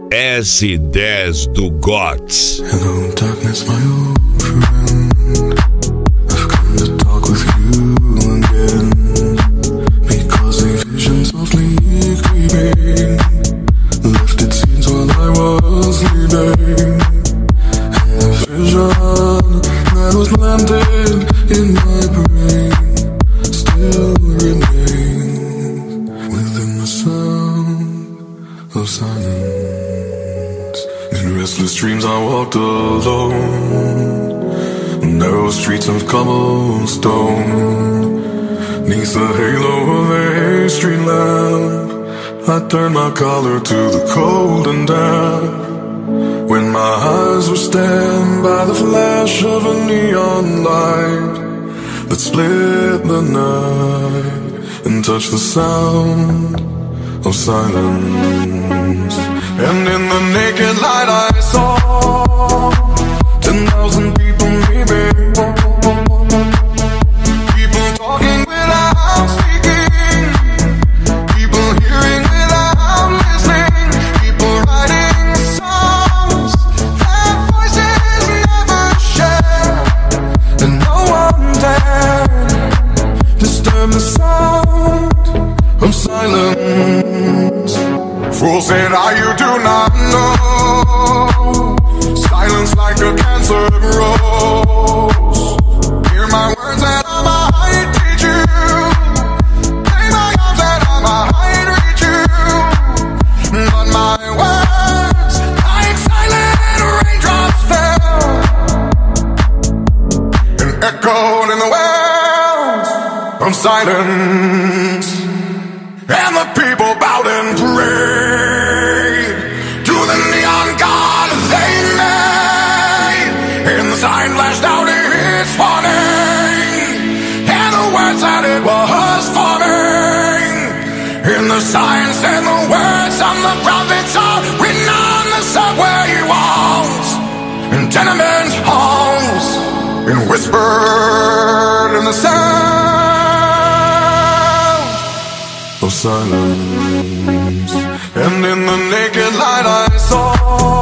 S10 do GOTS. Hello darkness, my old friend. I've come to talk with you again, because a vision softly creeping left its scenes while I was sleeping. And the vision that was planted in my brain still remains within the sound of silence. In restless dreams I walked alone, narrow streets of cobblestone. Neath the halo of a street lamp, I turned my collar to the cold and damp. When my eyes were stabbed by the flash of a neon light that split the night and touched the sound of silence. And in the naked light I saw 10,000 people maybe, people talking without speaking, people hearing without listening, people writing songs that voices never share, and no one dared disturb the sound of silence. Fool said you do not know, silence like a cancer grows. Hear my words that I might teach you, play my arms that I might reach you, but my words like silent raindrops fell and echoed in the wells of silence. And the people bowed and prayed to the neon god they made. And the sign flashed out its warning, and the words that it was forming. And the sign said the words of the prophets are written on the subway walls and tenement halls, and whispered in the sound of silence. And in the naked light I saw